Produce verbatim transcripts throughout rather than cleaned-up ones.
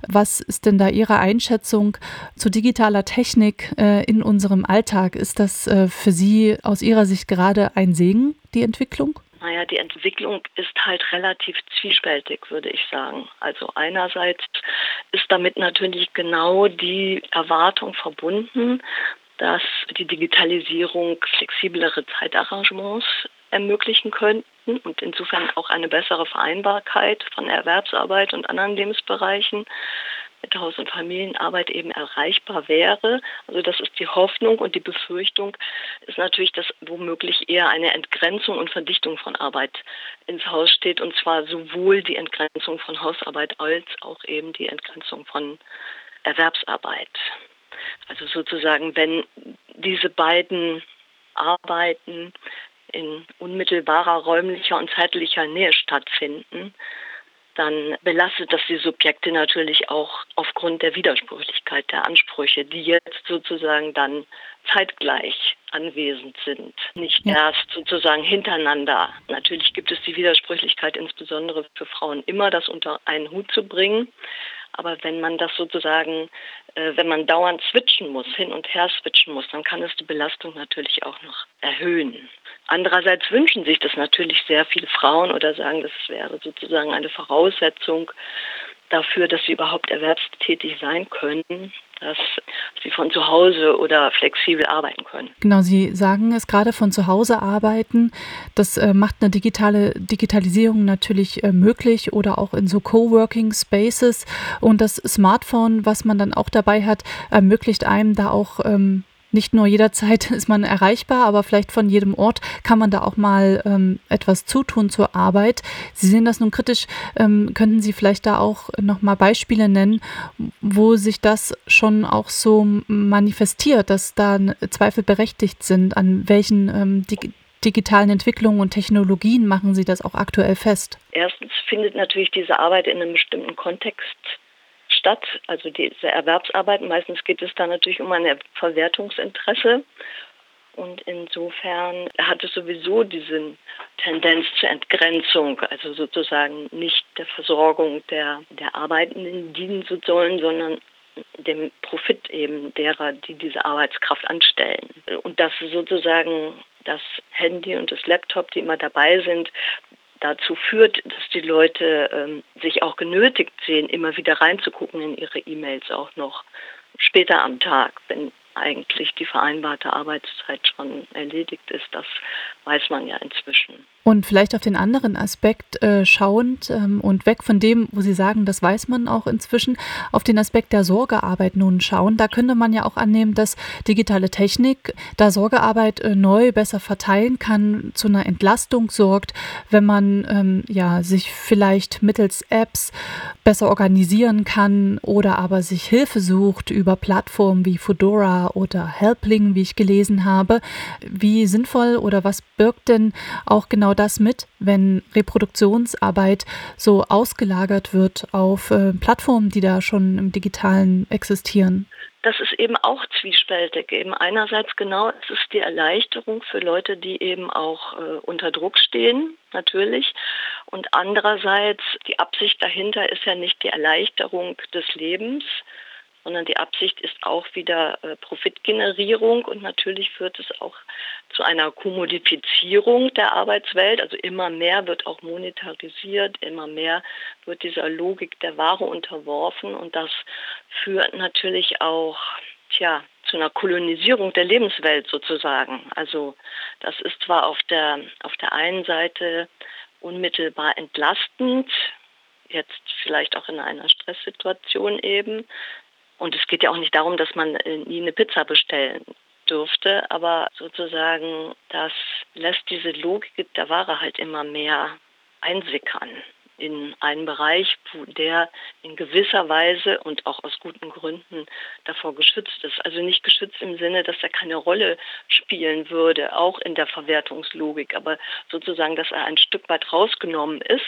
Was ist denn da Ihre Einschätzung zu digitaler Technik äh, in unserem Alltag? Ist das äh, für Sie aus Ihrer Sicht gerade ein Segen, die Entwicklung? Naja, die Entwicklung ist halt relativ zwiespältig, würde ich sagen. Also einerseits ist damit natürlich genau die Erwartung verbunden, dass die Digitalisierung flexiblere Zeitarrangements ermöglichen könnten und insofern auch eine bessere Vereinbarkeit von Erwerbsarbeit und anderen Lebensbereichen mit Haus- und Familienarbeit eben erreichbar wäre. Also das ist die Hoffnung, und die Befürchtung ist natürlich, dass womöglich eher eine Entgrenzung und Verdichtung von Arbeit ins Haus steht, und zwar sowohl die Entgrenzung von Hausarbeit als auch eben die Entgrenzung von Erwerbsarbeit. Also sozusagen, wenn diese beiden Arbeiten in unmittelbarer räumlicher und zeitlicher Nähe stattfinden, dann belastet das die Subjekte natürlich auch aufgrund der Widersprüchlichkeit der Ansprüche, die jetzt sozusagen dann zeitgleich anwesend sind, nicht Ja. erst sozusagen hintereinander. Natürlich gibt es die Widersprüchlichkeit insbesondere für Frauen immer, das unter einen Hut zu bringen. Aber wenn man das sozusagen, äh, wenn man dauernd switchen muss, hin und her switchen muss, dann kann es die Belastung natürlich auch noch erhöhen. Andererseits wünschen sich das natürlich sehr viele Frauen oder sagen, das wäre sozusagen eine Voraussetzung dafür, dass sie überhaupt erwerbstätig sein können, dass sie von zu Hause oder flexibel arbeiten können. Genau, Sie sagen es gerade, von zu Hause arbeiten. Das äh, macht eine digitale Digitalisierung natürlich äh, möglich, oder auch in so Coworking Spaces. Und das Smartphone, was man dann auch dabei hat, ermöglicht einem da auch ähm, nicht nur jederzeit ist man erreichbar, aber vielleicht von jedem Ort kann man da auch mal ähm, etwas zutun zur Arbeit. Sie sehen das nun kritisch. Ähm, könnten Sie vielleicht da auch noch mal Beispiele nennen, wo sich das schon auch so manifestiert, dass da Zweifel berechtigt sind? An welchen ähm, dig digitalen Entwicklungen und Technologien machen Sie das auch aktuell fest? Erstens findet natürlich diese Arbeit in einem bestimmten Kontext statt, also diese Erwerbsarbeit. Meistens geht es da natürlich um ein Verwertungsinteresse. Und insofern hat es sowieso diese Tendenz zur Entgrenzung, also sozusagen nicht der Versorgung der, der Arbeitenden dienen zu sollen, sondern dem Profit eben derer, die diese Arbeitskraft anstellen. Und dass sozusagen das Handy und das Laptop, die immer dabei sind, dazu führt, dass die Leute ähm, sich auch genötigt sehen, immer wieder reinzugucken in ihre E-Mails, auch noch später am Tag, wenn eigentlich die vereinbarte Arbeitszeit schon erledigt ist. Das weiß man ja inzwischen. Und vielleicht auf den anderen Aspekt äh, schauend ähm, und weg von dem, wo Sie sagen, das weiß man auch inzwischen, auf den Aspekt der Sorgearbeit nun schauen. Da könnte man ja auch annehmen, dass digitale Technik da Sorgearbeit äh, neu besser verteilen kann, zu einer Entlastung sorgt, wenn man ähm, ja sich vielleicht mittels Apps besser organisieren kann oder aber sich Hilfe sucht über Plattformen wie Foodora oder Helpling, wie ich gelesen habe. Wie sinnvoll oder was birgt denn auch genau das mit, wenn Reproduktionsarbeit so ausgelagert wird auf äh, Plattformen, die da schon im Digitalen existieren? Das ist eben auch zwiespältig. Eben einerseits genau, es ist die Erleichterung für Leute, die eben auch äh, unter Druck stehen, natürlich. Und andererseits, die Absicht dahinter ist ja nicht die Erleichterung des Lebens, sondern die Absicht ist auch wieder äh, Profitgenerierung, und natürlich führt es auch zu einer Kommodifizierung der Arbeitswelt. Also immer mehr wird auch monetarisiert, immer mehr wird dieser Logik der Ware unterworfen, und das führt natürlich auch tja, zu einer Kolonisierung der Lebenswelt sozusagen. Also das ist zwar auf der, auf der einen Seite unmittelbar entlastend, jetzt vielleicht auch in einer Stresssituation eben. Und es geht ja auch nicht darum, dass man nie eine Pizza bestellen dürfte, aber sozusagen, das lässt diese Logik der Ware halt immer mehr einsickern in einen Bereich, wo der in gewisser Weise und auch aus guten Gründen davor geschützt ist. Also nicht geschützt im Sinne, dass er keine Rolle spielen würde, auch in der Verwertungslogik, aber sozusagen, dass er ein Stück weit rausgenommen ist,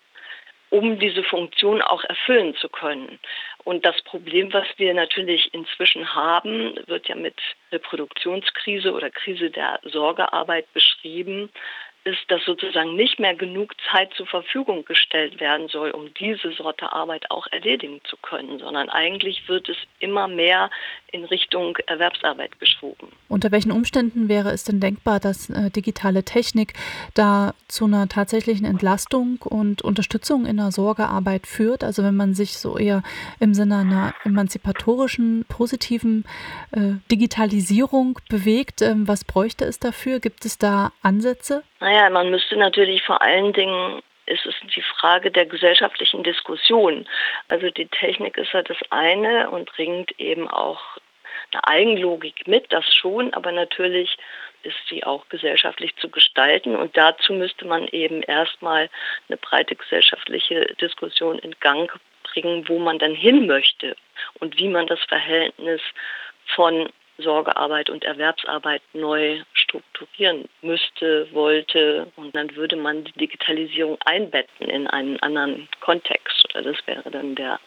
um diese Funktion auch erfüllen zu können. Und das Problem, was wir natürlich inzwischen haben, wird ja mit Reproduktionskrise oder Krise der Sorgearbeit beschrieben, ist, dass sozusagen nicht mehr genug Zeit zur Verfügung gestellt werden soll, um diese Sorte Arbeit auch erledigen zu können, sondern eigentlich wird es immer mehr in Richtung Erwerbsarbeit geschoben. Unter welchen Umständen wäre es denn denkbar, dass äh, digitale Technik da zu einer tatsächlichen Entlastung und Unterstützung in der Sorgearbeit führt? Also wenn man sich so eher im Sinne einer emanzipatorischen, positiven äh, Digitalisierung bewegt, ähm, was bräuchte es dafür? Gibt es da Ansätze? Naja, man müsste natürlich vor allen Dingen, ist es die Frage der gesellschaftlichen Diskussion. Also die Technik ist ja das eine und bringt eben auch eine Eigenlogik mit, das schon, aber natürlich ist sie auch gesellschaftlich zu gestalten und dazu müsste man eben erstmal eine breite gesellschaftliche Diskussion in Gang bringen, wo man dann hin möchte und wie man das Verhältnis von Sorgearbeit und Erwerbsarbeit neu strukturieren müsste, wollte. Und dann würde man die Digitalisierung einbetten in einen anderen Kontext. Oder das wäre dann der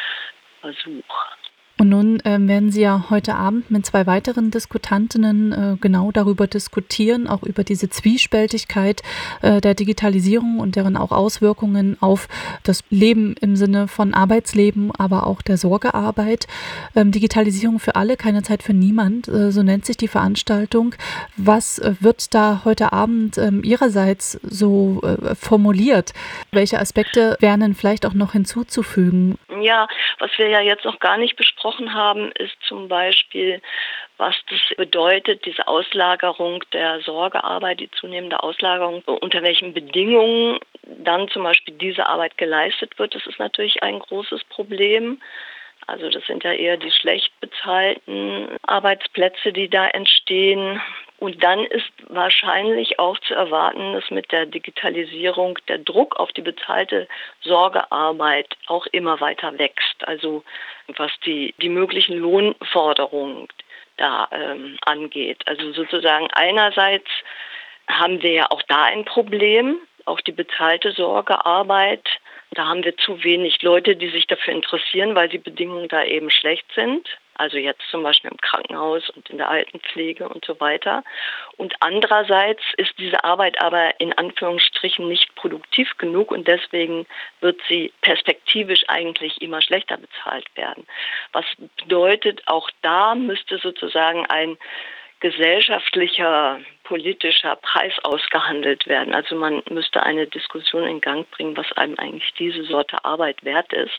Versuch. Und nun ähm, werden Sie ja heute Abend mit zwei weiteren Diskutantinnen äh, genau darüber diskutieren, auch über diese Zwiespältigkeit äh, der Digitalisierung und deren auch Auswirkungen auf das Leben im Sinne von Arbeitsleben, aber auch der Sorgearbeit. Ähm, Digitalisierung für alle, keine Zeit für niemand, äh, so nennt sich die Veranstaltung. Was äh, wird da heute Abend ähm, Ihrerseits so äh, formuliert? Welche Aspekte wären denn vielleicht auch noch hinzuzufügen? Ja, was wir ja jetzt noch gar nicht besprochen haben, ist zum Beispiel, was das bedeutet, diese Auslagerung der Sorgearbeit, die zunehmende Auslagerung, unter welchen Bedingungen dann zum Beispiel diese Arbeit geleistet wird. Das ist natürlich ein großes Problem. Also das sind ja eher die schlecht bezahlten Arbeitsplätze, die da entstehen. Und dann ist wahrscheinlich auch zu erwarten, dass mit der Digitalisierung der Druck auf die bezahlte Sorgearbeit auch immer weiter wächst. Also was die, die möglichen Lohnforderungen da ähm, angeht. Also sozusagen einerseits haben wir ja auch da ein Problem, auch die bezahlte Sorgearbeit. Da haben wir zu wenig Leute, die sich dafür interessieren, weil die Bedingungen da eben schlecht sind. Also jetzt zum Beispiel im Krankenhaus und in der Altenpflege und so weiter. Und andererseits ist diese Arbeit aber in Anführungsstrichen nicht produktiv genug und deswegen wird sie perspektivisch eigentlich immer schlechter bezahlt werden. Was bedeutet, auch da müsste sozusagen ein gesellschaftlicher, politischer Preis ausgehandelt werden. Also man müsste eine Diskussion in Gang bringen, was einem eigentlich diese Sorte Arbeit wert ist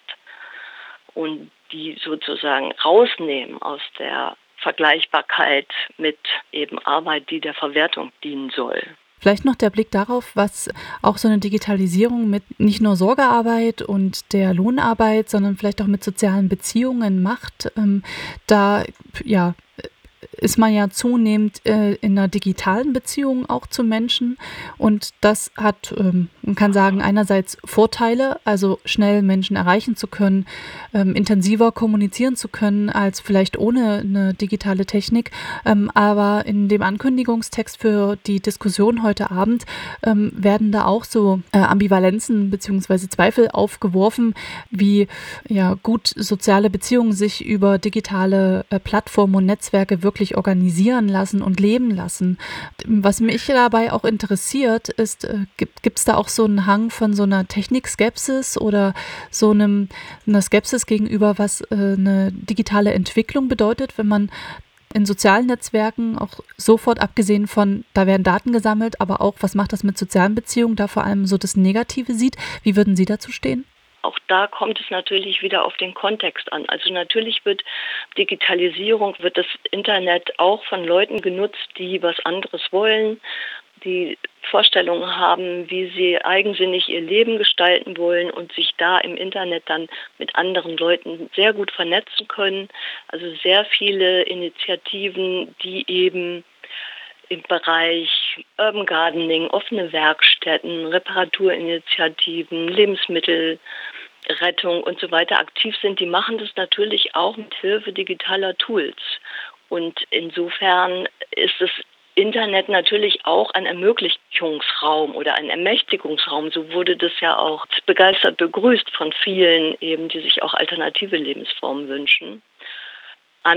und die sozusagen rausnehmen aus der Vergleichbarkeit mit eben Arbeit, die der Verwertung dienen soll. Vielleicht noch der Blick darauf, was auch so eine Digitalisierung mit nicht nur Sorgearbeit und der Lohnarbeit, sondern vielleicht auch mit sozialen Beziehungen macht. Ähm, da, ja, ist man ja zunehmend äh, in einer digitalen Beziehung auch zu Menschen und das hat, ähm, man kann sagen, einerseits Vorteile, also schnell Menschen erreichen zu können, ähm, intensiver kommunizieren zu können als vielleicht ohne eine digitale Technik, ähm, aber in dem Ankündigungstext für die Diskussion heute Abend ähm, werden da auch so äh, Ambivalenzen bzw. Zweifel aufgeworfen, wie ja gut soziale Beziehungen sich über digitale äh, Plattformen und Netzwerke wirklich organisieren lassen und leben lassen. Was mich dabei auch interessiert, ist, äh, gibt es da auch so einen Hang von so einer Technikskepsis oder so einem, einer Skepsis gegenüber, was äh, eine digitale Entwicklung bedeutet, wenn man in sozialen Netzwerken auch sofort, abgesehen von, da werden Daten gesammelt, aber auch, was macht das mit sozialen Beziehungen, da vor allem so das Negative sieht. Wie würden Sie dazu stehen? Auch da kommt es natürlich wieder auf den Kontext an. Also natürlich wird Digitalisierung, wird das Internet auch von Leuten genutzt, die was anderes wollen, die Vorstellungen haben, wie sie eigensinnig ihr Leben gestalten wollen und sich da im Internet dann mit anderen Leuten sehr gut vernetzen können. Also sehr viele Initiativen, die eben im Bereich Urban Gardening, offene Werkstätten, Reparaturinitiativen, Lebensmittelrettung und so weiter aktiv sind, die machen das natürlich auch mit Hilfe digitaler Tools. Und insofern ist das Internet natürlich auch ein Ermöglichungsraum oder ein Ermächtigungsraum. So wurde das ja auch begeistert begrüßt von vielen eben, die sich auch alternative Lebensformen wünschen.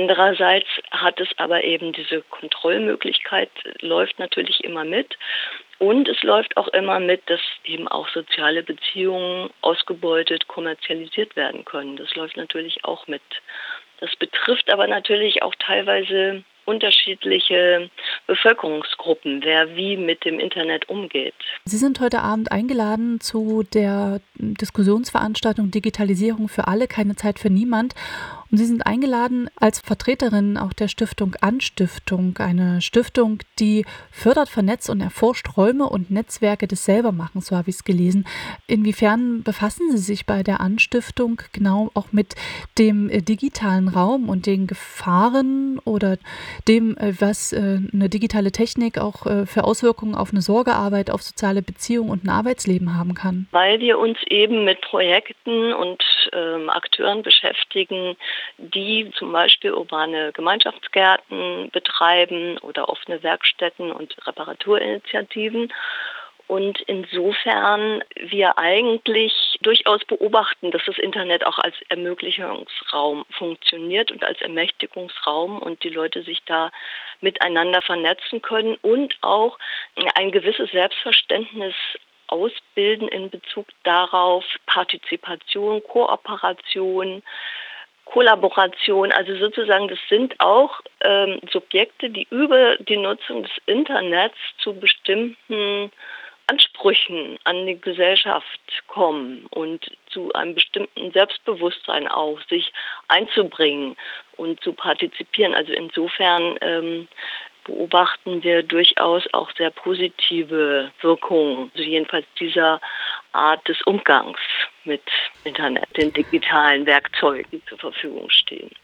Andererseits hat es aber eben diese Kontrollmöglichkeit, läuft natürlich immer mit. Und es läuft auch immer mit, dass eben auch soziale Beziehungen ausgebeutet, kommerzialisiert werden können. Das läuft natürlich auch mit. Das betrifft aber natürlich auch teilweise unterschiedliche Bevölkerungsgruppen, wer wie mit dem Internet umgeht. Sie sind heute Abend eingeladen zu der Diskussionsveranstaltung Digitalisierung für alle, keine Zeit für niemand. Und Sie sind eingeladen als Vertreterin auch der Stiftung Anstiftung, eine Stiftung, die fördert, vernetzt und erforscht Räume und Netzwerke des Selbermachens, so habe ich es gelesen. Inwiefern befassen Sie sich bei der Anstiftung genau auch mit dem äh, digitalen Raum und den Gefahren oder dem, äh, was äh, eine digitale Technik auch äh, für Auswirkungen auf eine Sorgearbeit, auf soziale Beziehungen und ein Arbeitsleben haben kann? Weil wir uns eben mit Projekten und ähm, Akteuren beschäftigen, die zum Beispiel urbane Gemeinschaftsgärten betreiben oder offene Werkstätten und Reparaturinitiativen. Und insofern wir eigentlich durchaus beobachten, dass das Internet auch als Ermöglichungsraum funktioniert und als Ermächtigungsraum und die Leute sich da miteinander vernetzen können und auch ein gewisses Selbstverständnis ausbilden in Bezug darauf, Partizipation, Kooperation, Kollaboration, also sozusagen, das sind auch ähm, Subjekte, die über die Nutzung des Internets zu bestimmten Ansprüchen an die Gesellschaft kommen und zu einem bestimmten Selbstbewusstsein auch, sich einzubringen und zu partizipieren. Also insofern ähm, beobachten wir durchaus auch sehr positive Wirkungen, also jedenfalls dieser Art des Umgangs mit Internet, den digitalen Werkzeugen, die zur Verfügung stehen.